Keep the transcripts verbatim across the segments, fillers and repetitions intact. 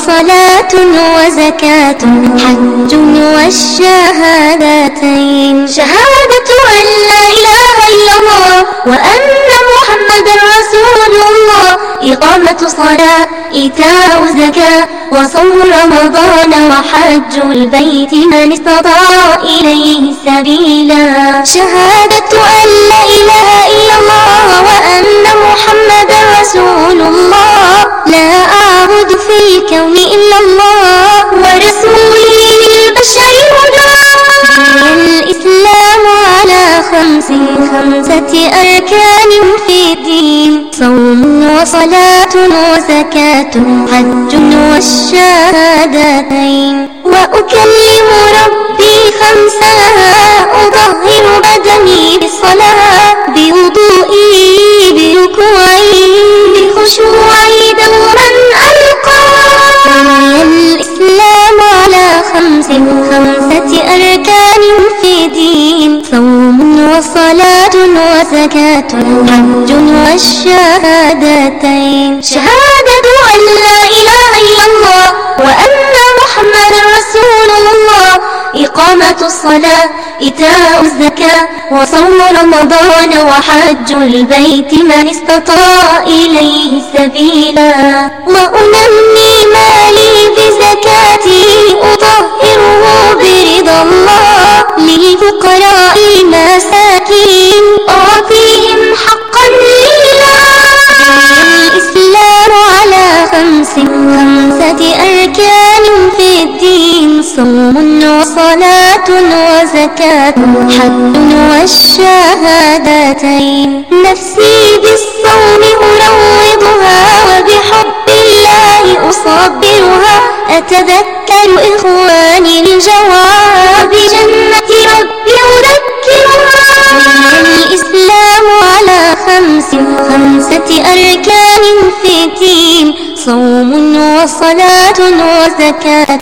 وصلاة وزكاة حج والشهادتين. شهادة أن لا إله إلا الله وأن محمد رسول الله، إقامة صلاة إيتاء زكاة وصوم رمضان وحج البيت من استطاع إليه سبيلا. شهادة أن لا إله إلا الله وأن محمد رسول الله، لا أعبد في الكون إلا الله ورسولي للبشر هدى. الإسلام على خمس خمسة أركان في الدين، صوم وصلاة وزكاة حج والشهادتين. وأكلم ربي خمسا، أطهر بدني بالصلاة بوضوئي بركوعي بخشوعي دوما ألقى. بني الإسلام على خمس خمسة أركان في دين، صوم وصلاة وزكاة حج والشهادتين. شهادة أن لا إله إلا الله وأن محمد رسول الله، إقامة الصلاة إيتاء الزكاة وصوم رمضان وحج البيت من استطاع إليه سبيلا. وأنمي مالي بزكاتي، أطهره برضا الله للفقراء المساكين، أعطيهم حقا لله. الإسلام على خمس خمسة أركان في الدين، صوم وصلاة وزكاة حج والشهادتين. نفسي بالصوم أروضها وبحب الله أصبرها، أتذكر إخواني الجواب بجنة ربي أذكرها. الإسلام على خمس خمسة أركان في الدين، صوم وصلاة وزكاة.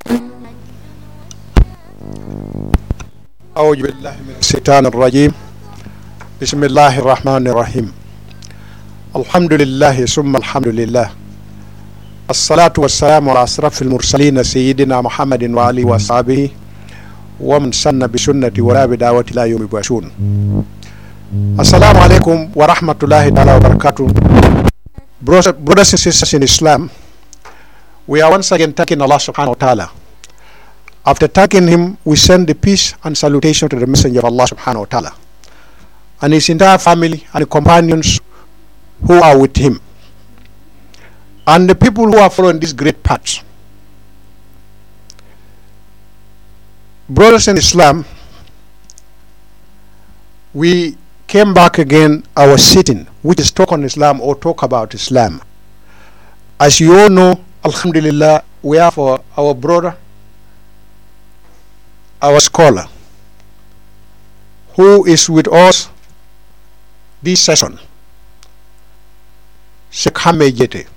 أعوذ بالله من الشيطان الرجيم. بسم الله الرحمن الرحيم. الحمد لله ثم الحمد لله، الصلاة والسلام على أشرف المرسلين سيدنا محمد وآله وصحبه ومن سن بسنة ولا بدعوة إلى يوم يبعثون. Assalamu alaikum wa rahmatullahi ta'ala wa barakatuh. Brothers and sisters in Islam, we are once again thanking Allah subhanahu wa ta'ala. After thanking him, we send the peace and salutation to the messenger of Allah subhanahu wa ta'ala and his entire family and the companions who are with him and the people who are following this great path. Brothers in Islam, we came back again our sitting, which is talk on Islam or talk about Islam. As you all know, alhamdulillah, we have our, our brother, our scholar, who is with us this session, Sheikh Hamme Jete.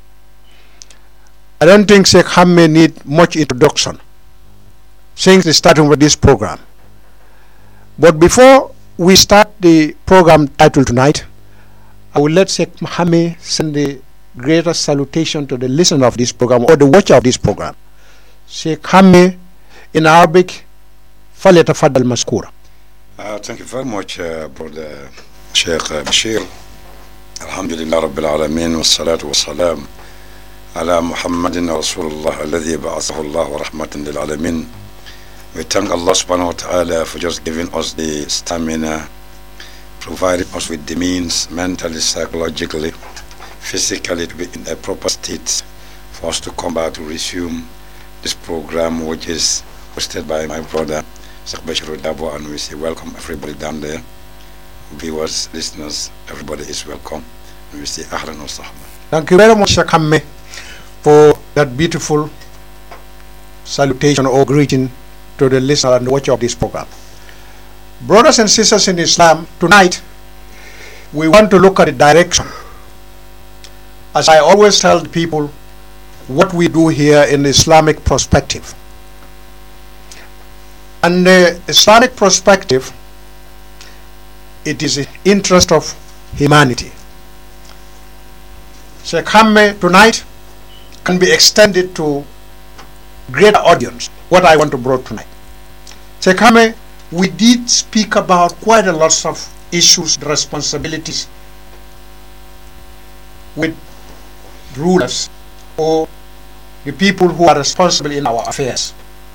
I don't think Sheikh Hamme need much introduction since the starting of this program. But before we start the program title tonight, I will let Sheikh Hamme send the greatest salutation to the listener of this program or the watcher of this program. Sheikh Hamme in Arabic, فليتفضل مشكورا. Uh, thank you very much, uh, brother Sheikh uh, Bashir. Alhamdulillah Rabbil Alameen, wassalatu wassalam ala Muhammadin Rasulullah alladhi ba'athahu Allah rahmatan lil alamin. We thank Allah subhanahu wa ta'ala for just giving us the stamina, providing us with the means mentally, psychologically, physically to be in a proper state for us to come back to resume this program, which is hosted by my brother Sheikh Bashir Dabo, and we say welcome everybody down there, viewers, listeners, everybody is welcome, and we say ahlan wa sahlan. Thank you very much, Sheikh Hamme, for that beautiful salutation or greeting to the listener and the watcher of this program. Brothers and sisters in Islam, tonight we want to look at the direction. As I always tell people, what we do here in the Islamic perspective. And the Islamic perspective, it is the interest of humanity. Sheikh Hamme tonight can be extended to greater audience what I want to bring tonight. Sekame, we did speak about quite a lot of issues, responsibilities with rulers or the people who are responsible in our affairs.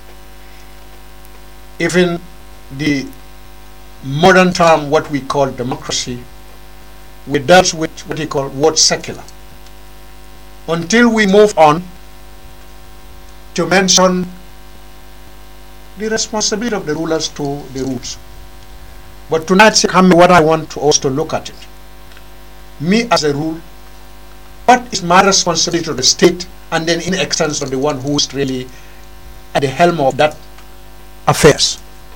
Even the modern term, what we call democracy, we dealt with what we call word secular. Until we move on to mention the responsibility of the rulers to the rules. But tonight, what I want to also look at it. Me as a rule, what is my responsibility to the state, and then in extension the one who is really at the helm of that affairs.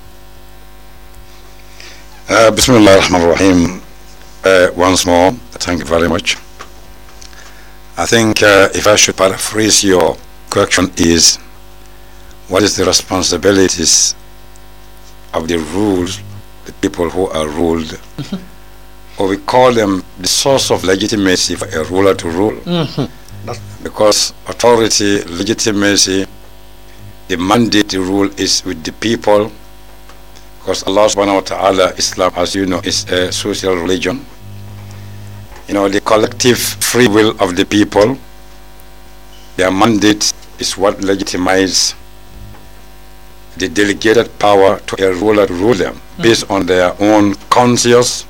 Uh, Bismillah ar-Rahman ar-Rahim. Uh, once more, thank you very much. I think uh, if I should paraphrase your question is, what is the responsibilities of the rules, the people who are ruled, mm-hmm. or we call them the source of legitimacy for a ruler to rule. Mm-hmm. Because authority, legitimacy, the mandate to rule is with the people, because Allah subhanahu wa ta'ala, Islam, as you know, is a social religion. You know, the collective free will of the people, their mandate is what legitimizes the delegated power to a ruler to rule them, mm-hmm. based on their own conscious,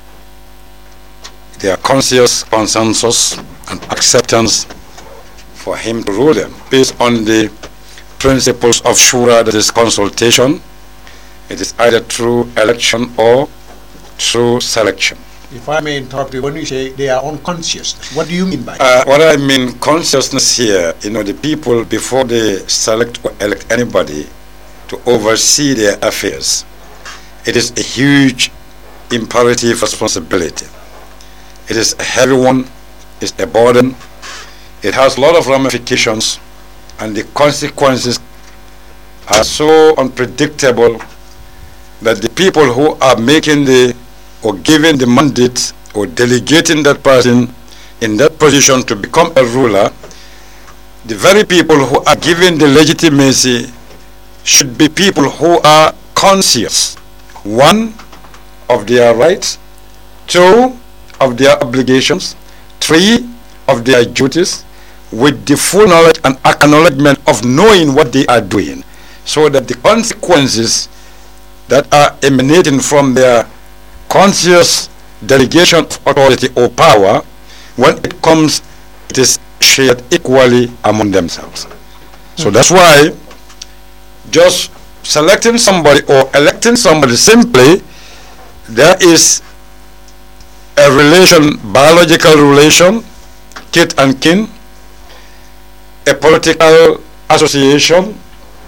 their conscious consensus and acceptance for him to rule them, based on the principles of shura, that is consultation. It is either through election or through selection. If I may interrupt you, when you say they are unconscious, what do you mean by uh, what I mean consciousness here, you know, the people, before they select or elect anybody to oversee their affairs, it is a huge imperative responsibility. It is a heavy one, it's a burden, it has a lot of ramifications, and the consequences are so unpredictable that the people who are making the or giving the mandate or delegating that person in that position to become a ruler, the very people who are giving the legitimacy should be people who are conscious, one, of their rights, two, of their obligations, three, of their duties, with the full knowledge and acknowledgement of knowing what they are doing, so that the consequences that are emanating from their conscious delegation of authority or power, when it comes, it is shared equally among themselves. Mm-hmm. So that's why just selecting somebody or electing somebody simply, there is a relation, biological relation, kith and kin, a political association,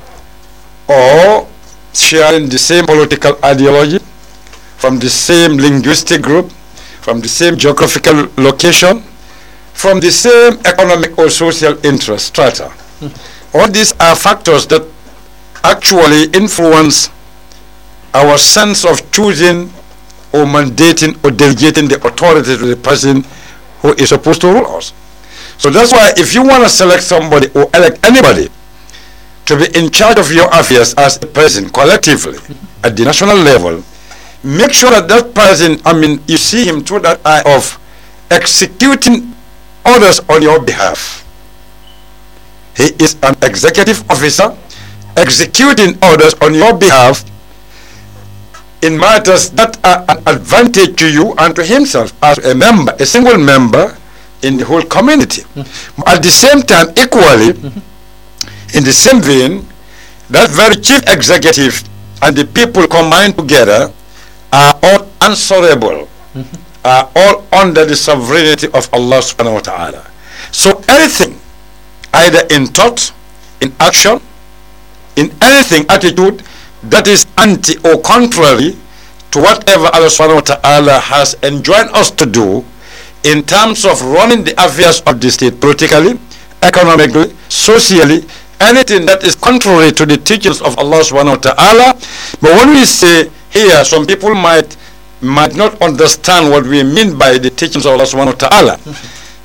or sharing the same political ideology, from the same linguistic group, from the same geographical location, from the same economic or social interest strata. Mm-hmm. All these are factors that actually influence our sense of choosing or mandating or delegating the authority to the person who is supposed to rule us. So that's why if you want to select somebody or elect anybody to be in charge of your affairs as a person collectively at the national level, make sure that that person, I mean, you see him through that eye of executing orders on your behalf. He is an executive officer executing orders on your behalf in matters that are an advantage to you and to himself as a member, a single member in the whole community. Mm-hmm. At the same time, equally, mm-hmm. in the same vein, that very chief executive and the people combined together are all answerable, mm-hmm. are all under the sovereignty of Allah subhanahu wa ta'ala. So anything, either in thought, in action, in anything, attitude, that is anti or contrary to whatever Allah subhanahu wa ta'ala has enjoined us to do in terms of running the affairs of the state politically, economically, socially, anything that is contrary to the teachings of Allah subhanahu wa ta'ala. But when we say here, some people might might not understand what we mean by the teachings of Allah subhanahu wa ta'ala.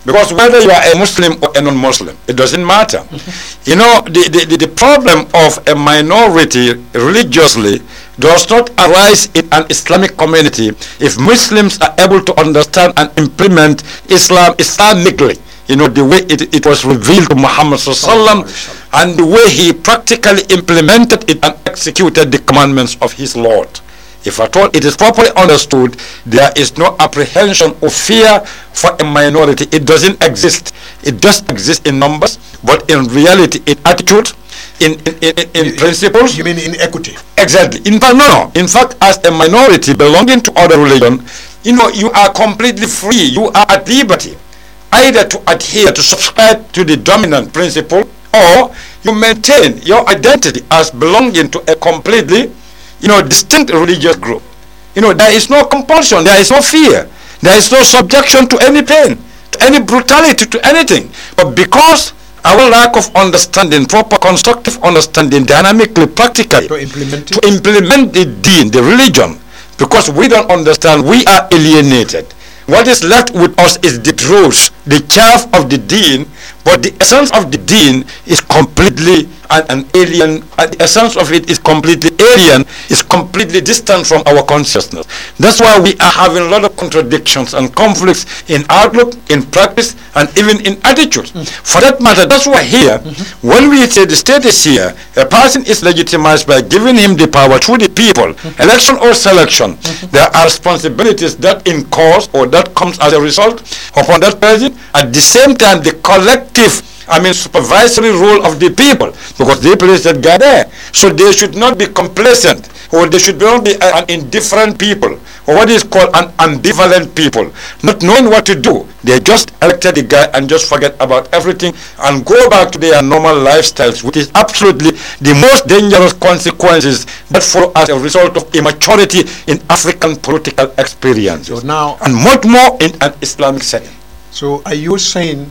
Because whether you are a Muslim or a non-Muslim, it doesn't matter. You know, the, the, the problem of a minority religiously does not arise in an Islamic community if Muslims are able to understand and implement Islam Islamically. You know, the way it, it was revealed to Muhammad sallallahu alaihi wasallam, and the way he practically implemented it and executed the commandments of his Lord. If at all it is properly understood, there is no apprehension or fear for a minority. It doesn't exist. It does exist in numbers, but in reality, in attitude, in in, in, in you, principles. You mean in equity? Exactly. In fact, no, no. In fact, as a minority belonging to other religion, you know, you are completely free. You are at liberty, either to adhere, to subscribe to the dominant principle, or you maintain your identity as belonging to a completely, you know, distinct religious group. You know, there is no compulsion, there is no fear, there is no subjection to any pain, to any brutality, to anything. But because our lack of understanding, proper constructive understanding, dynamically, practically, To implement it? to implement the deen, the religion, because we don't understand, we are alienated. What is left with us is the truth, the chaff of the deen, but the essence of the deen is completely an, an alien, and the essence of it is completely alien, is completely distant from our consciousness. That's why we are having a lot of contradictions and conflicts in outlook, in practice, and even in attitude. Mm. For that matter, that's why here, mm-hmm. when we say the state is here, a person is legitimized by giving him the power through the people, mm-hmm. election or selection. Mm-hmm. There are responsibilities that incurs or that comes as a result upon that person. At the same time, the collective, I mean, supervisory role of the people, because they place that guy there. So they should not be complacent, or they should not be an indifferent people, or what is called an ambivalent people, not knowing what to do. They just elected the guy and just forget about everything and go back to their normal lifestyles, which is absolutely the most dangerous consequences that follow as a result of immaturity in African political experience. So now, and much more in an Islamic setting. So are you saying,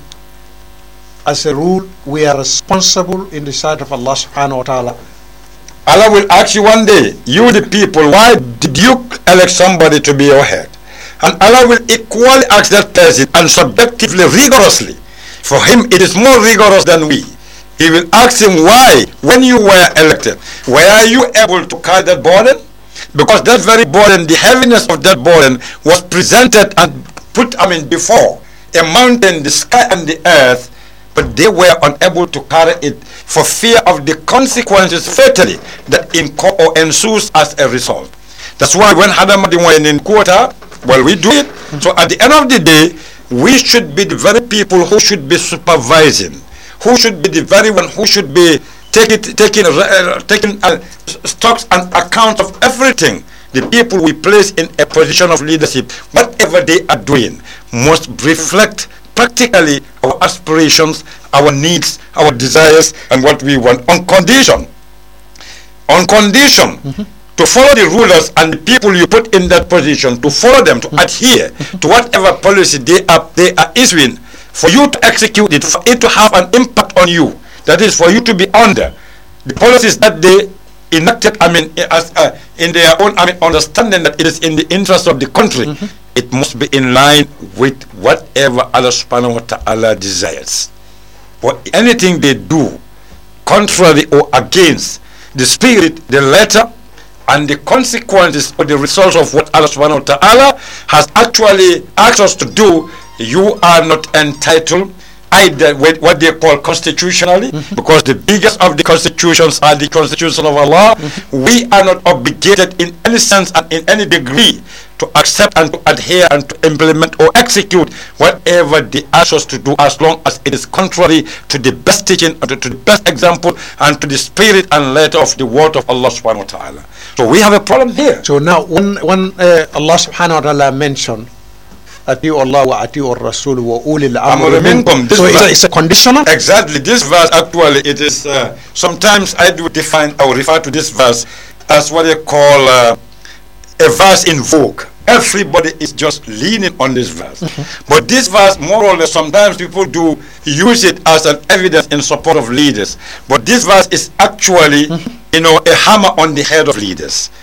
as a rule, we are responsible in the sight of Allah subhanahu wa ta'ala? Allah will ask you one day, you the people, why did you elect somebody to be your head? And Allah will equally ask that person, and subjectively, rigorously. For him, it is more rigorous than we. He will ask him why, when you were elected, were you able to carry that burden? Because that very burden, the heaviness of that burden was presented and put, I mean, before a mountain, the sky and the earth, but they were unable to carry it for fear of the consequences fatally that incur or ensues as a result. That's why when Hadamadi went in quota, well, we do it. So at the end of the day, we should be the very people who should be supervising, who should be the very one who should be taking taking uh, taking uh, stocks and accounts of everything. The people we place in a position of leadership, whatever they are doing, must reflect practically our aspirations, our needs, our desires, and what we want, on condition, on condition mm-hmm. to follow the rulers and the people you put in that position, to follow them, to mm-hmm. adhere to whatever policy they are, they are issuing, for you to execute it, for it to have an impact on you. That is, for you to be under the policies that they enacted, I mean, as uh, in their own, I mean, understanding that it is in the interest of the country. Mm-hmm. It must be in line with whatever Allah subhanahu wa ta'ala desires. But anything they do contrary or against the spirit, the letter, and the consequences or the results of what Allah subhanahu wa ta'ala has actually asked us to do, you are not entitled either with what they call constitutionally, mm-hmm. because the biggest of the constitutions are the constitution of Allah. Mm-hmm. We are not obligated in any sense and in any degree to accept and to adhere and to implement or execute whatever they ask us to do, as long as it is contrary to the best teaching, to, to the best example, and to the spirit and letter of the word of Allah subhanahu wa ta'ala. So we have a problem here. So now when, when uh, Allah subhanahu wa ta'ala mentioned Atiu Allah wa atiu Rasul wa ulil amri minkum. So it's a, it's a conditional? Exactly. This verse actually, it is, uh, sometimes I do define or refer to this verse as what they call uh, a verse in vogue. Everybody is just leaning on this verse. Mm-hmm. But this verse, more or less, sometimes people do use it as an evidence in support of leaders. But this verse is actually, mm-hmm. you know, a hammer on the head of leaders.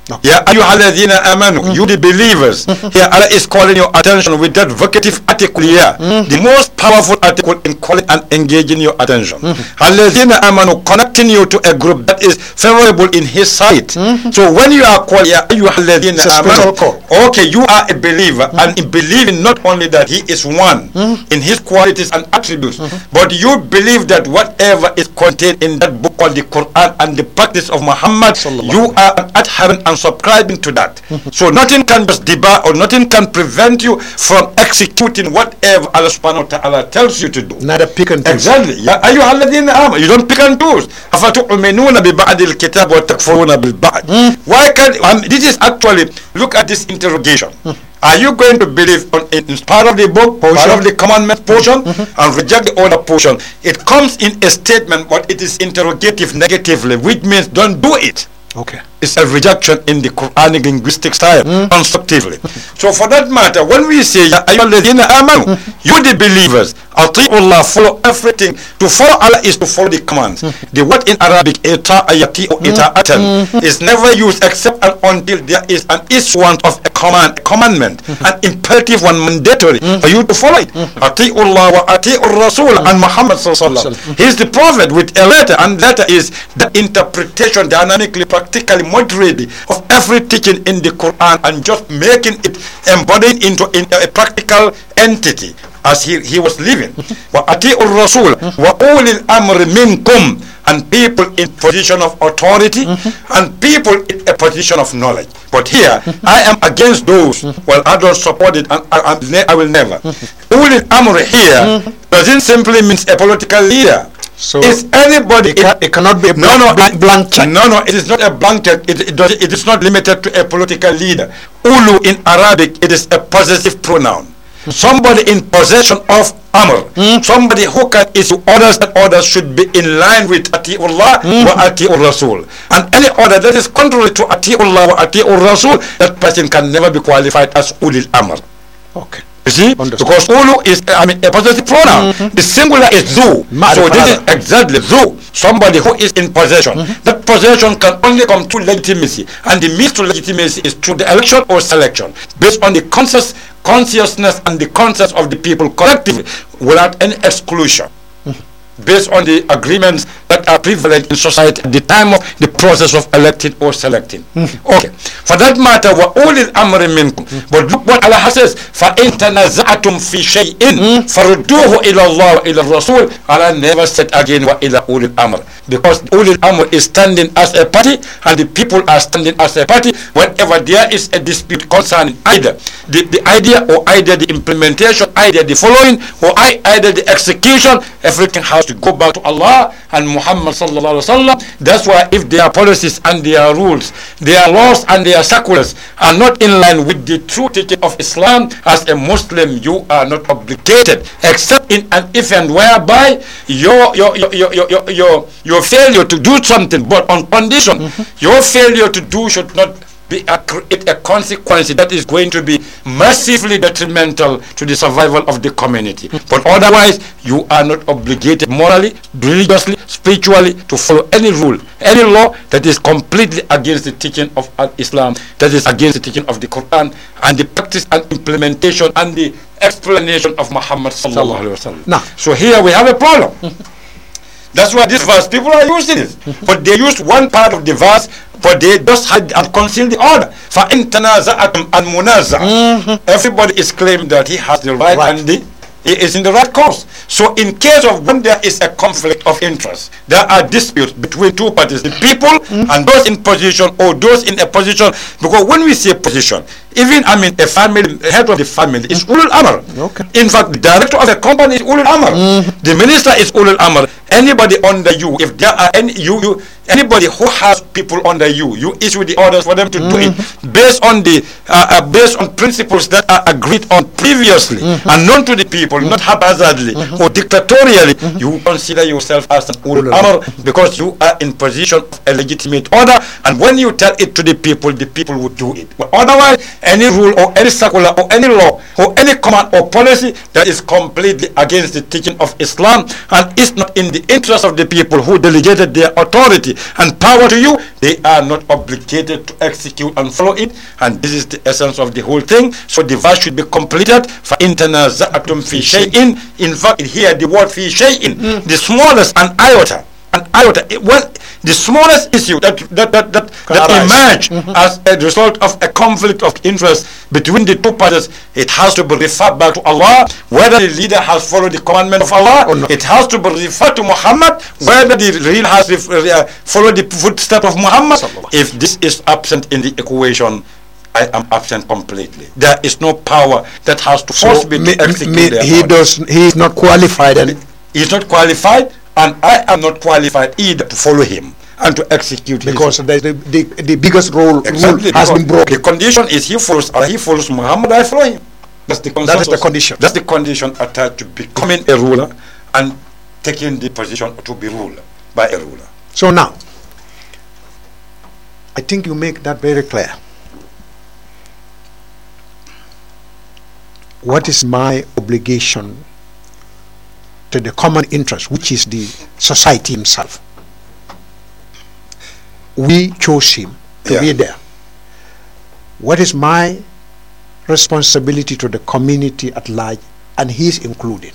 No. Ya ayyuhalladhina amanu, you the believers. Here Allah is calling your attention with that vocative article here, the most powerful article in calling and engaging your attention. Alladhina amanu, connecting you to a group that is favorable in His sight. So when you are called ya ayyuhalladhina amanu, okay, you are a believer, and in believing not only that He is one in His qualities and attributes, but you believe that whatever is contained in that book called the Quran and the practice of Muhammad, you are an adherent and subscribing to that. So nothing can just debar or nothing can prevent you from executing whatever Allah subhanahu wa ta'ala tells you to do. Not a pick and choose. Exactly. Ya ayyuhalladhina amanu, you don't pick and choose. Afatu'minuna bi ba'd al-kitab wa takfuruna bil ba'd. Why can't um, this is actually, look at this interrogation. Are you going to believe on in part of the book, portion. part of the commandment portion, mm-hmm. and reject the other portion? It comes in a statement, but it is interrogative negatively, which means don't do it. Okay. It's a rejection in the Quranic linguistic style, mm. constructively. So for that matter, when we say, Ya ayyuhalladhina amanu, you the believers, ati'ullah, follow everything. To follow Allah is to follow the commands. The word in Arabic, ita'a yati'u ita'atan, is never used except and until there is an issuance of a command, a commandment, an imperative one, mandatory, for you to follow it. Ati'ullah wa ati'ur rasul, and Muhammad sallallahu alaihi wasallam. He is the prophet with a letter, and letter is the interpretation, dynamically, practically, moderately, of every teaching in the Quran, and just making it embodied into, into a practical entity as he, he was living. Wa ati'ur rasul wa ulil amri minkum, and people in position of authority and people in a position of knowledge. But here I am against those. Well, I don't support it, and I, I, I will never. Ulil amri here doesn't simply mean a political leader. So is anybody? It, it, it cannot be a no, no, blank, blank check. No, no, it is not a blank check. It, it, does, it is not limited to a political leader. Ulu in Arabic, it is a possessive pronoun. Somebody in possession of amr, mm. somebody who can issue orders, and orders should be in line with ati'ullah mm. wa ati'ur rasul. And any order that is contrary to ati'ullah wa ati'ur rasul, that person can never be qualified as ulil amr. Okay. You see, Understood. because ulu is, I mean, a possessive pronoun. Mm-hmm. The singular is zu. So this is exactly zu. Somebody who is in possession. Mm-hmm. That possession can only come through legitimacy, and the means to legitimacy is through the election or selection, based on the conscious consciousness and the conscience of the people collectively, without any exclusion. Based on the agreements that are prevalent in society at the time of the process of electing or selecting. Mm-hmm. Okay. For that matter, wa ulil amri minkum. Mm-hmm. But look what Allah says, fa in tanaza'atum fi shay'in farudduhu ila Allah wa ila Rasul. Allah never said again wa ila ulil amr, because ulil amr is standing as a party and the people are standing as a party whenever there is a dispute concerning either the, the idea or either the implementation, either the following or either the execution. Everything has to go back to Allah and Muhammad sallallahu alaihi wasallam. That's why if their policies and their rules, their laws and their circulars are not in line with the true teaching of Islam, as a Muslim you are not obligated, except in an event whereby your your your your your, your, your failure to do something, but on condition, mm-hmm. your failure to do should not be a, create a consequence that is going to be massively detrimental to the survival of the community. But otherwise, you are not obligated morally, religiously, spiritually to follow any rule, any law that is completely against the teaching of Islam, that is against the teaching of the Quran, and the practice and implementation and the explanation of Muhammad sallallahu alaihi wasallam. Now, so here we have a problem. That's why this verse, people are using it, but they used one part of the verse, but they just hide and conceal the other. فَإِن تَنَازَعَتُمْ الْمُنَازَعَ. Everybody is claiming that he has the right, right. and the he is in the right course. So in case of when there is a conflict of interest, there are disputes between two parties, the people mm. and those in position or those in a position, because when we say position, even I mean a family, head of the family is mm. ulul amr. Okay. In fact, the director of a company is ulul amr. Mm. The minister is ulul amr. Anybody under you, if there are any you, you anybody who has people under you, you issue the orders for them to mm. do it based on the uh, uh, based on principles that are agreed on previously mm-hmm. and known to the people, mm-hmm. not haphazardly mm-hmm. or dictatorially. Mm-hmm. You consider yourself as an ulul amr because you are in position of a legitimate order, and when you tell it to the people, the people would do it. But otherwise, any rule or any circular or any law or any command or policy that is completely against the teaching of Islam and is not in the interest of the people who delegated their authority and power to you, they are not obligated to execute and follow it. And this is the essence of the whole thing. So the verse should be completed. فَإِن تَنَازَعْتُمْ فِي شَيْءٍ. In fact, here the word فِي شَيْءٍ, mm. the smallest an iota, an iota, it, well, the smallest issue that that that that, that emerge mm-hmm. as a result of a conflict of interest between the two parties, it has to be referred back to Allah. Whether the leader has followed the commandment of Allah, oh, no. it has to be referred to Muhammad. Whether the leader has uh, followed the footsteps of Muhammad. If this is absent in the equation, I am absent completely. There is no power that has to force so me to execute. Me, he does. He is not qualified, and he is not qualified. And I am not qualified either to follow him and to execute because his the, the, the biggest role, exactly, rule has been broken. The condition is he follows Allah, he follows Muhammad, I follow him. That's the that is the condition. That's the condition attached to becoming a ruler and taking the position to be ruled by a ruler. So now, I think you make that very clear. What is my obligation to the common interest, which is the society himself? We chose him to yeah. be there. What is my responsibility to the community at large, and he's included?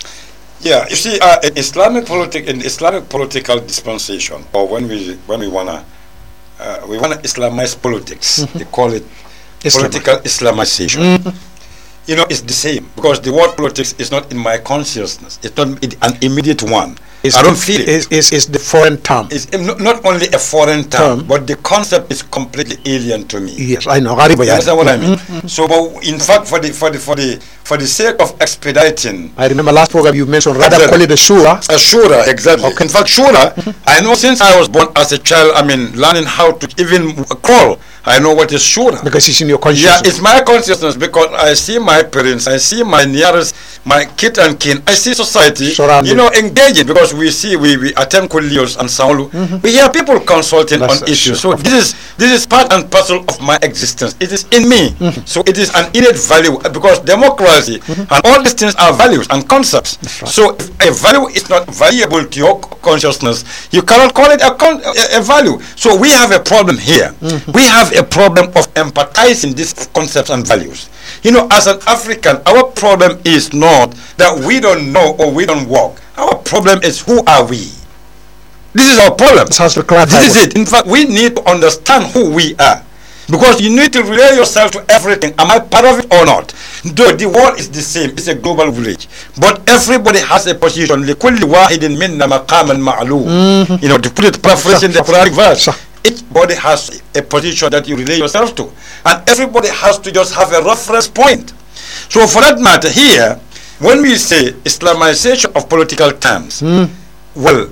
Yeah, you see, uh, in Islamic politic, in Islamic political dispensation, or when we when we wanna uh, we wanna Islamize politics, mm-hmm. they call it Islam. Political Islamization. Mm-hmm. You know, it's the same, because the word politics is not in my consciousness. It's not an immediate one. It's I don't feel it. It's, it's, it's the foreign term. It's not only a foreign term, term, but the concept is completely alien to me. Yes, I know. You understand what I mean? Mm-hmm. So, but in fact, for the for the for the for the sake of expediting, I remember last program you mentioned rather exactly. call it a shura. A shura, exactly. Okay. In fact, shura. I know since I was born as a child. I mean, learning how to even crawl. I know what is shura. Because it's in your consciousness. Yeah, it's my consciousness, because I see my parents, I see my nearest, my kith and kin, I see society, surrounding, you know, engaging, because we see, we, we attend kulios and saulu. Mm-hmm. We hear people consulting That's on issues. Sure. So this is this is part and parcel of my existence. It is in me. Mm-hmm. So it is an innate value, because democracy mm-hmm. and all these things are values and concepts. Right. So if a value is not valuable to your consciousness, you cannot call it a, con a, a value. So we have a problem here. Mm-hmm. We have a problem of empathizing these concepts and values. You know, as an African, our problem is not that we don't know or we don't walk. Our problem is, who are we? This is our problem. This has to clarify. This is it. In fact, we need to understand who we are, because you need to relate yourself to everything. Am I part of it or not? Though the world is the same, it's a global village, but everybody has a position. لِكُلِّ وَاحِدٍ مِنَّا مَقَامًا مَعْلُومًا. You know, to put it paraphrasing in the Quranic verse. Each body has a position that you relate yourself to, and everybody has to just have a reference point. So for that matter here, when we say Islamization of political terms, mm. well,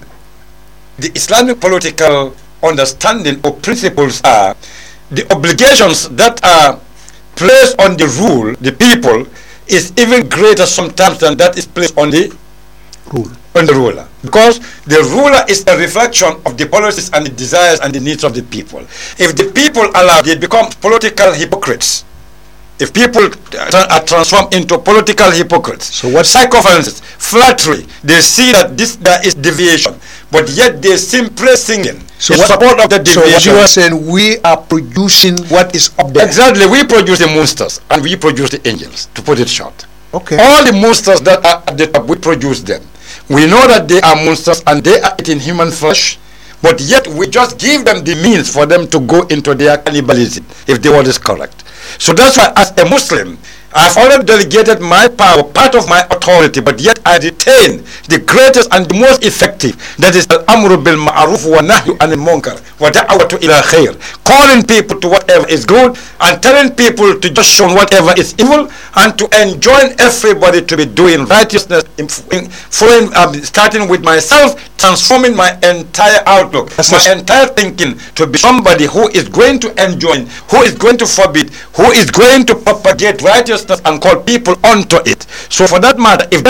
the Islamic political understanding or principles are the obligations that are placed on the rule, the people, is even greater sometimes than that is placed on the rule. On the ruler, because the ruler is a reflection of the policies and the desires and the needs of the people. If the people allow, they become political hypocrites. If people are transformed into political hypocrites, so what sycophants, flattery, they see that this there is deviation, but yet they seem singing so in what, support of the deviation. So what you are saying, we are producing what is up there. Exactly, we produce the monsters and we produce the angels, to put it short. Okay. All the monsters that are at the top, we produce them. We know that they are monsters and they are eating human flesh, but yet we just give them the means for them to go into their cannibalism, if the word is correct. So that's why, as a Muslim, I've already delegated my power, part of my authority, but yet I retain the greatest and the most effective, that is al-amru bil ma'ruf wa nahyu anil munkar wa da'watu ila khair, calling people to whatever is good and telling people to just shun whatever is evil, and to enjoin everybody to be doing righteousness, in, in, following, um, starting with myself, transforming my entire outlook, That's my entire thinking, to be somebody who is going to enjoin, who is going to forbid, who is going to propagate righteousness and call people onto it. So for that matter, if that happens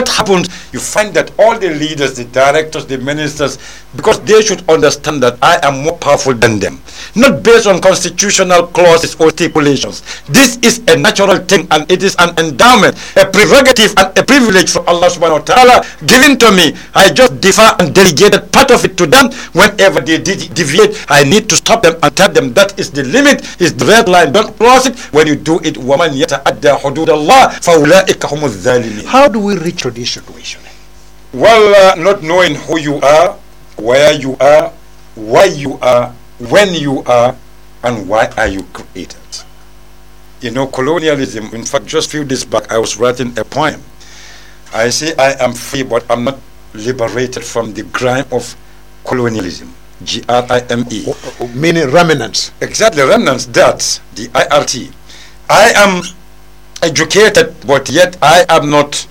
institutions, you find that all the leaders, the directors, the ministers, because they should understand that I am more powerful than them. Not based on constitutional clauses or stipulations. This is a natural thing, and it is an endowment, a prerogative and a privilege from Allah subhanahu wa ta'ala given to me. I just defer and delegated part of it to them. Whenever they de- deviate, I need to stop them and tell them that is the limit, is the red line, don't cross it. When you do it, وَمَنْ يَتَعَدَّى حُدُودَ اللَّهِ فَأُولَٰئِكَ هُمُ الظَّالِمِينَ. How do we reach to this situation? Well, uh, not knowing who you are, where you are, why you are, when you are, and why are you created. You know, colonialism, in fact, just a few days back, I was writing a poem. I say I am free, but I'm not liberated from the grime of colonialism. G R I M E. Meaning remnants. Exactly, remnants, that, the I R T. I am educated, but yet I am not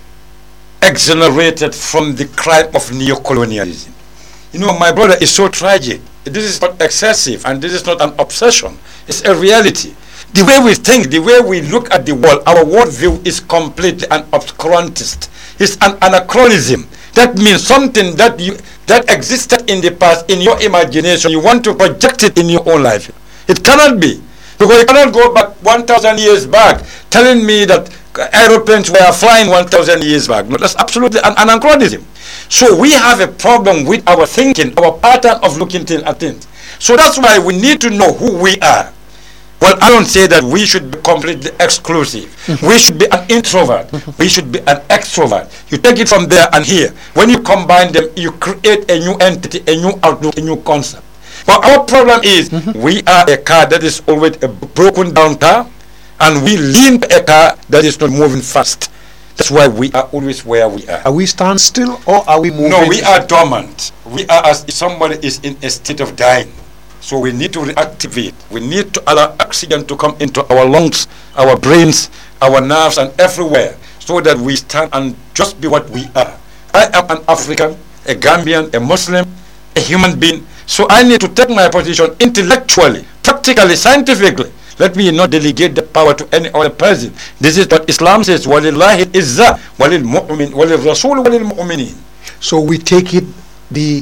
exonerated from the crime of neocolonialism. You know, my brother, is so tragic. This is not excessive, and this is not an obsession. It's a reality. The way we think, the way we look at the world, our worldview is completely an obscurantist. It's an anachronism. That means something that you that existed in the past in your imagination, you want to project it in your own life. It cannot be. Because you cannot go back one thousand years back telling me that aeroplanes were flying one thousand years back. No, that's absolutely an anachronism. So we have a problem with our thinking, our pattern of looking at things. So that's why we need to know who we are. Well, I don't say that we should be completely exclusive. We should be an introvert. We should be an extrovert. You take it from there and here. When you combine them, you create a new entity, a new outlook, a new concept. But our problem is mm-hmm. we are a car that is always a broken down car, and we lean a car that is not moving fast. That's why we are always where we are. Are we stand still or are we moving? No, we are dormant. We are as if somebody is in a state of dying. So we need to reactivate. We need to allow oxygen to come into our lungs, our brains, our nerves, and everywhere, so that we stand and just be what we are. I am an African, a Gambian, a Muslim, a human being. So I need to take my position intellectually, practically, scientifically. Let me not delegate the power to any other person. This is what Islam says, وَلِلَّهِ الْإِزَّةُ وَلِلْمُؤْمِنِ وَلِلْرَسُولِ وَلِلْمُؤْمِنِينَ. So we take it the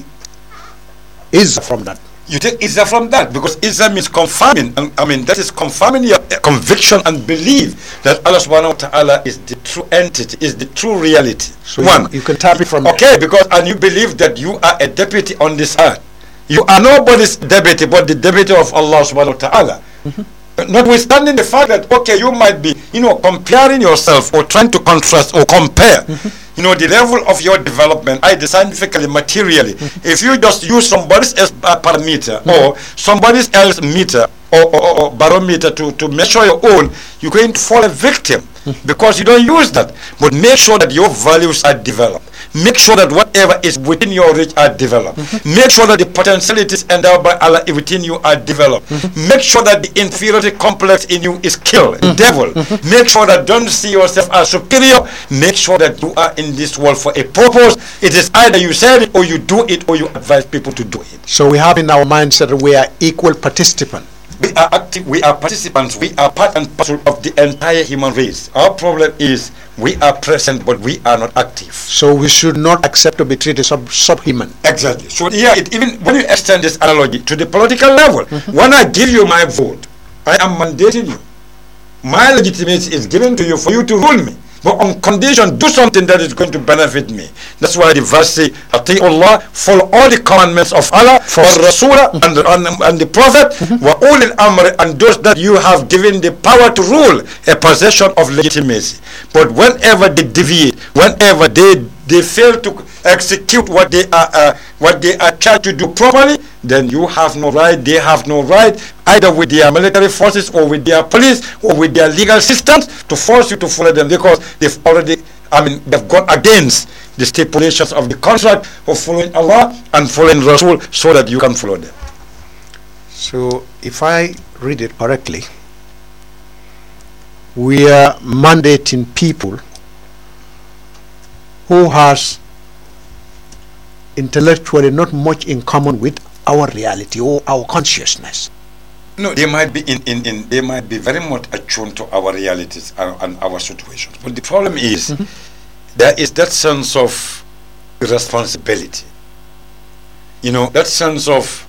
is from that. You take Izzah from that, because Izzah means confirming, and I mean that is confirming your conviction and belief that Allah subhanahu wa ta'ala is the true entity, is the true reality. So One, you, you can tap it from okay, there. Because and you believe that you are a deputy on this earth. You are nobody's deputy but the deputy of Allah subhanahu wa ta'ala. Mm-hmm. Notwithstanding the fact that, okay, you might be, you know, comparing yourself or trying to contrast or compare, mm-hmm. you know, the level of your development, either scientifically, materially. Mm-hmm. If you just use somebody else's parameter mm-hmm. or somebody else's meter or, or, or barometer to, to measure your own, you're going to fall a victim mm-hmm. because you don't use that. But make sure that your values are developed. Make sure that whatever is within your reach are developed. Mm-hmm. Make sure that the potentialities endowed by Allah within you are developed. Mm-hmm. Make sure that the inferiority complex in you is killed, mm-hmm. devil. Mm-hmm. Make sure that don't see yourself as superior. Make sure that you are in this world for a purpose. It is either you say it or you do it or you advise people to do it. So we have in our mindset that we are equal participants. We are active, we are participants, we are part and parcel of the entire human race. Our problem is we are present but we are not active. So we should not accept to be treated sub subhuman. Exactly. So yeah, it, even when you extend this analogy to the political level, mm-hmm. when I give you my vote, I am mandating you. My legitimacy is given to you for you to rule me. But on condition, do something that is going to benefit me. That's why the verse says, Ati Allah, follow all the commandments of Allah, for Rasulullah and, and, and the Prophet, wa ulil amri, and those that you have given the power to rule, a possession of legitimacy. But whenever they deviate, whenever they they fail to execute what they are uh, what they are charged to do properly, then you have no right, they have no right, either with their military forces or with their police or with their legal systems, to force you to follow them, because they've already, I mean, they've gone against the stipulations of the contract of following Allah and following Rasul, so that you can follow them. So if I read it correctly, we are mandating people who has intellectually not much in common with our reality or our consciousness. No, they might be in, in, in they might be very much attuned to our realities and, and our situations. But the problem is, mm-hmm. there is that sense of responsibility. You know, that sense of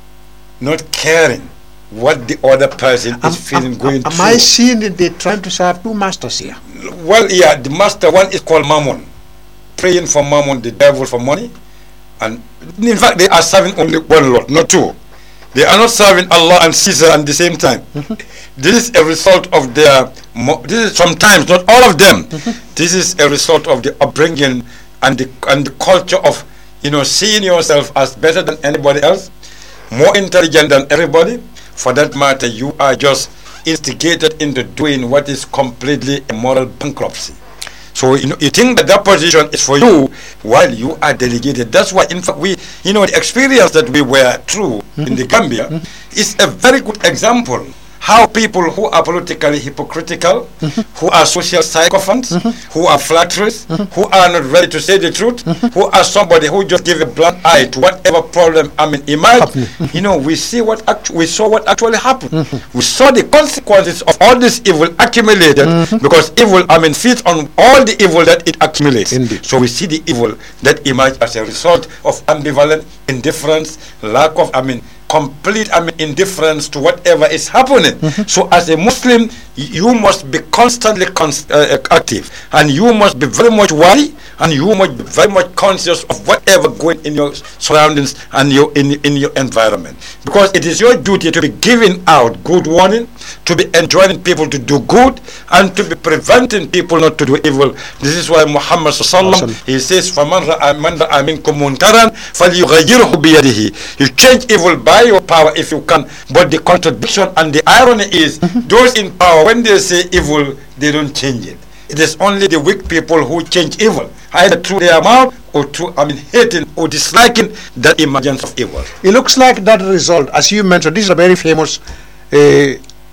not caring what the other person is am, feeling am, going am through. I seeing that they're trying to serve two masters here? Well, yeah, the master one is called Mammon, praying for Mammon, the devil, for money. And in fact, they are serving only one Lord, not two. They are not serving Allah and Caesar at the same time. Mm-hmm. This is a result of their, this is sometimes, not all of them, mm-hmm. this is a result of the upbringing and the, and the culture of, you know, seeing yourself as better than anybody else, more intelligent than everybody. For that matter, you are just instigated into doing what is completely a moral bankruptcy. So you know, you think that that position is for you while you are delegated. That's why, in fact, we, you know, the experience that we were through mm-hmm. in the Gambia mm-hmm. is a very good example how people who are politically hypocritical, mm-hmm. who are social sycophants, mm-hmm. who are flatterers, mm-hmm. who are not ready to say the truth, mm-hmm. who are somebody who just give a blind eye to whatever problem I mean emerge. Mm-hmm. You know, we see what actu- we saw what actually happened. Mm-hmm. We saw the consequences of all this evil accumulated mm-hmm. because evil I mean feeds on all the evil that it accumulates. Indeed. So we see the evil that emerge as a result of ambivalent indifference, lack of I mean complete I mean indifference to whatever is happening. Mm-hmm. So as a Muslim, you must be constantly cons- uh, active, and you must be very much wary, and you must be very much conscious of whatever going in your surroundings and your in, in your environment, because it is your duty to be giving out good warning, to be enjoining people to do good, and to be preventing people not to do evil. This is why Muhammad sallallahu alaihi wasallam, he says, فَمَنْ رَأَى مَنْ رَأَى مِنْكُمْ مُنْكَرًا فَلْيُغَيِّرْهُ بِيَدِهِ. You change evil by your power if you can, but the contradiction and the irony is those in power, when they say evil, they don't change it. It is only the weak people who change evil, either through their mouth or through I mean hating or disliking that emergence of evil. It looks like that result, as you mentioned, this is a very famous uh,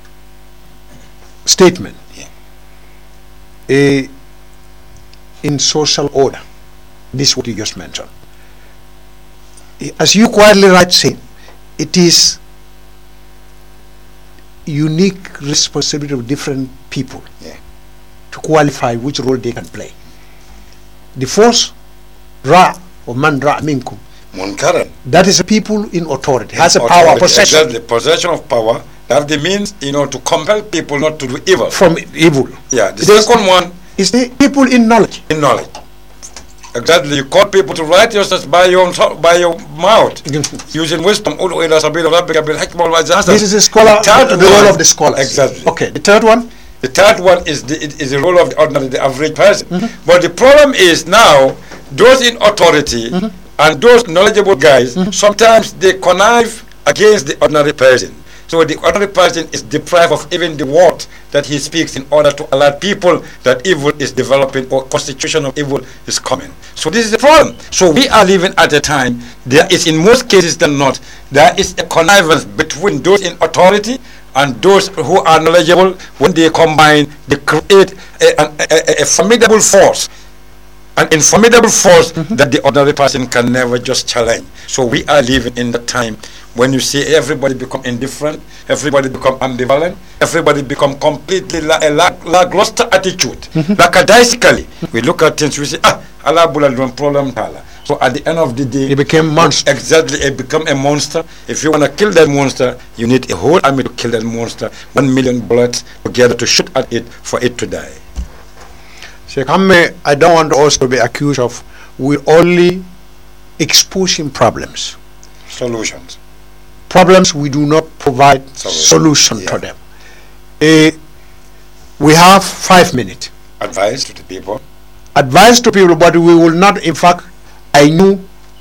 statement yeah. uh, in social order. This is what you just mentioned. As you quietly right say, it is unique responsibility of different people yeah. to qualify which role they can play. The first Ra or Man Ra Minkum, Munkaran, that is a people in authority, has a authority, power, possession. Exactly, possession of power. That the means, you know, to compel people not to do evil. From evil. Yeah. The it second is, one is the people in knowledge. In knowledge. Exactly, you call people to write yourself by your by your mouth, using wisdom. This is a scholar, the, the role of the scholars. Exactly. Okay, the third one? The third one is the is the role of the ordinary, the average person. Mm-hmm. But the problem is now, those in authority mm-hmm. and those knowledgeable guys, mm-hmm. sometimes they connive against the ordinary person. So the ordinary person is deprived of even the word that he speaks in order to alert people that evil is developing or constitution of evil is coming. So this is the problem. So we are living at a time, there is in most cases than not, there is a connivance between those in authority and those who are knowledgeable. When they combine, they create a, a, a, a formidable force. An formidable force mm-hmm. that the ordinary person can never just challenge. So we are living in the time when you see everybody become indifferent, everybody become ambivalent, everybody become completely la- a la- lackluster attitude. Mm-hmm. Lackadaisically, mm-hmm. we look at things, we say, ah, Allah bula problem tala. So at the end of the day, it became monster. Exactly, it become a monster. If you want to kill that monster, you need a whole army to kill that monster. One million bullets together to shoot at it for it to die. Sheikh Hamme, I don't want us to be accused of we only exposing problems. Solutions. Problems we do not provide solution, solution yeah. to them. Uh, we have five minutes. Advice to the people. Advice to people, but we will not, in fact, I knew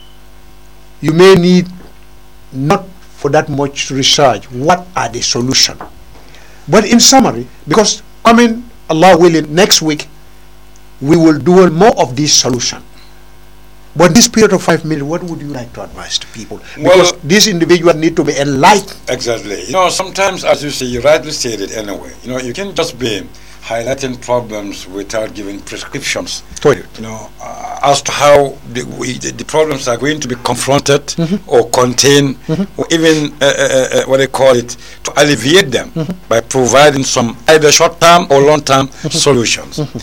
you may need not for that much research. What are the solutions? But in summary, because, I mean, Allah willing, next week, we will do more of this solution. But this period of five minutes, what would you like to advise to people? Because well, these individuals need to be enlightened. Exactly. You know, sometimes, as you say, you rightly said it anyway. You know, you can just be highlighting problems without giving prescriptions. Totally. You know, uh, as to how the, we, the, the problems are going to be confronted mm-hmm. or contained, mm-hmm. or even uh, uh, uh, what they call it, to alleviate them mm-hmm. by providing some either short-term or long-term mm-hmm. solutions. Mm-hmm.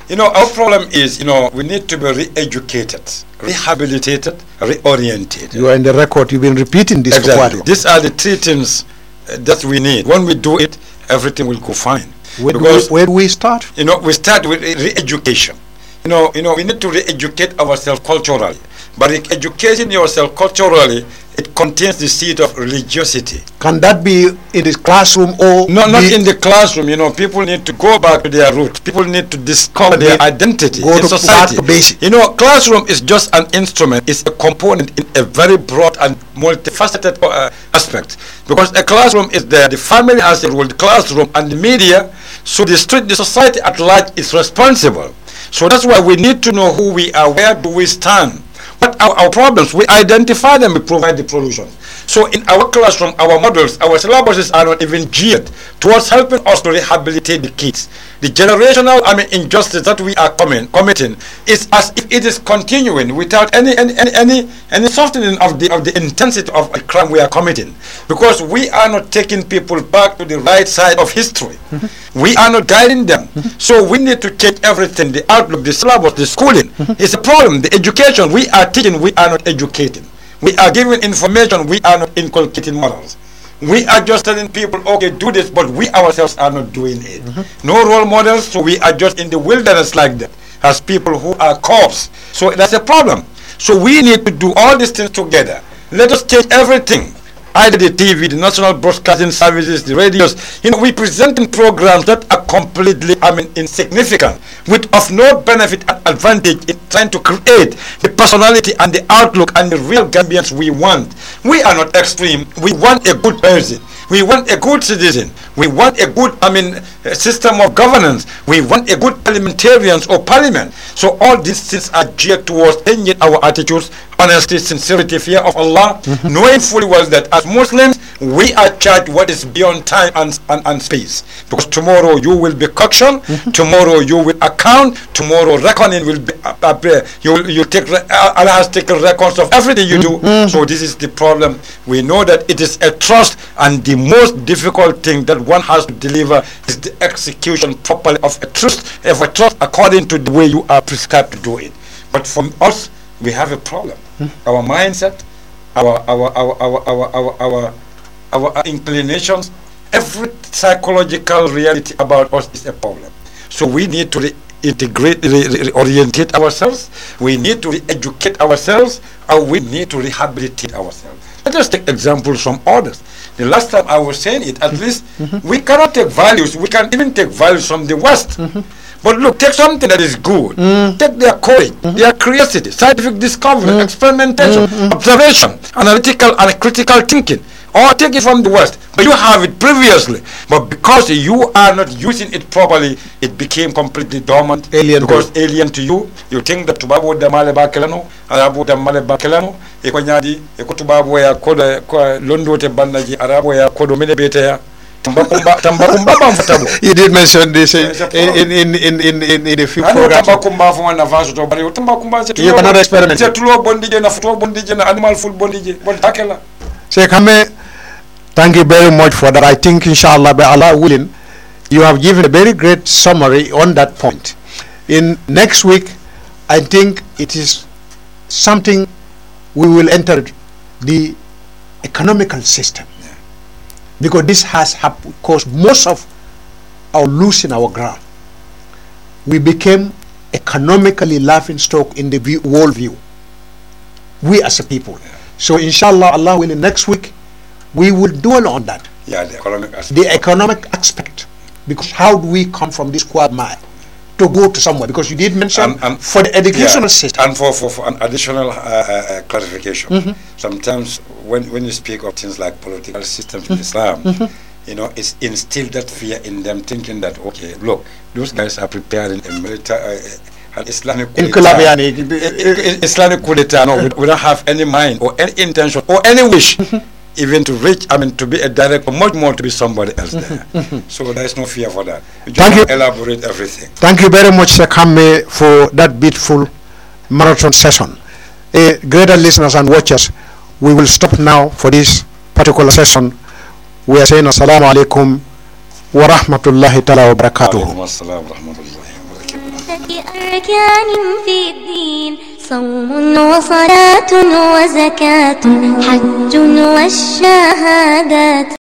You know, our problem is, you know, we need to be re-educated, rehabilitated, reorientated. You are in the record. You've been repeating this. Exactly. These are the three things uh, that we need. When we do it, everything will go fine. Where do we, where do we start? You know, we start with re-education. You know, you know, we need to re-educate ourselves culturally. But educating yourself culturally, it contains the seed of religiosity. Can that be in the classroom or no? Not in the classroom. You know, people need to go back to their roots. People need to discover their identity go in to society. Basic. You know, classroom is just an instrument. It's a component in a very broad and multifaceted uh, aspect. Because a classroom is there. The family has a role. The classroom and the media. So the street, the society at large is responsible. So that's why we need to know who we are. Where do we stand? What are our problems? We identify them, we provide the solutions. So in our classroom, our models, our syllabuses are not even geared towards helping us to rehabilitate the kids. The generational, I mean, injustice that we are coming, committing is as if it is continuing without any any any any, any softening of the of the intensity of a crime we are committing, because we are not taking people back to the right side of history. Mm-hmm. We are not guiding them. Mm-hmm. So we need to change everything. The outlook, the syllabus, the schooling mm-hmm. is a problem. The education we are teaching, we are not educating. We are giving information, we are not inculcating morals. We are just telling people, okay, do this, but we ourselves are not doing it. Mm-hmm. No role models, so we are just in the wilderness like that, as people who are corpses. So that's a problem. So we need to do all these things together. Let us change everything. Either the T V, the national broadcasting services, the radios. You know, we presenting programs that are completely, I mean, insignificant, with of no benefit and advantage in trying to create the personality and the outlook and the real Gambians we want. We are not extreme. We want a good person. We want a good citizen. We want a good, I mean, a system of governance. We want a good parliamentarians or parliament. So all these things are geared towards changing our attitudes, honesty, sincerity, fear of Allah, mm-hmm. knowing fully well that as Muslims, we are charged what is beyond time and, and, and space. Because tomorrow you will be cautioned, mm-hmm. tomorrow you will account, tomorrow reckoning will be, uh, uh, you will you take, uh, Allah has taken records of everything you do. Mm-hmm. So this is the problem. We know that it is a trust, and the most difficult thing that one has to deliver is the execution properly of a trust, of a trust according to the way you are prescribed to do it. But from us, we have a problem. Mm-hmm. Our mindset, our our our our our our our, our, our inclinations, every psychological reality about us is a problem. So we need to reintegrate, re reorientate ourselves. We need to re-educate ourselves, and we need to rehabilitate ourselves. Let us take examples from others. The last time I was saying it, at least mm-hmm. we cannot take values. We can even take values from the West. Mm-hmm. But look, take something that is good. Mm. Take their courage, mm-hmm. their curiosity, scientific discovery, mm. experimentation, mm-hmm. observation, analytical and critical thinking. Or take it from the West. But you have it previously. But because you are not using it properly, it became completely dormant. Alien. Because to alien to you. You think that Tubabu da male bakelano, Arabu da male bakelano, eko nyadi, eko Tubabu ya koda londo te bandaji, Arabu ya kodo mene bete ya. You did mention this in in in in in, in, in a few programs. You cannot experiment. Sheikh Hame, thank you very much for that. I think, inshallah, by Allah willing, you have given a very great summary on that point. In next week, I think it is something we will enter the economical system. Because this has caused most of our losing our ground. We became economically laughing stock in the view, world view. We as a people. Yeah. So inshallah, Allah willing, next week we will dwell on that. Yeah, the economic aspect. The economic aspect. Because how do we come from this quagmire to go to somewhere? Because you did mention and, and for the educational yeah, system. And for, for, for an additional uh, uh, clarification. Mm-hmm. Sometimes when, when you speak of things like political systems mm-hmm. in Islam, mm-hmm. you know, it's instilled that fear in them, thinking that, okay, look, those guys are preparing a military, uh, an Islamic coup d'etat. Islamic coup d'etat, no, we, we don't have any mind or any intention or any wish even to reach, I mean, to be a director, much more to be somebody else there. So there is no fear for that. You just Thank you. Elaborate everything. Thank you very much, Sheikh Hame, for that beautiful marathon session. Uh, greater listeners and watchers, we will stop now for this particular session. We are saying assalamu alaikum wa rahmatullahi ta'ala wa barakatuhu. ستة أركان في الدين: صوم وصلاة وزكاة حج والشهادات.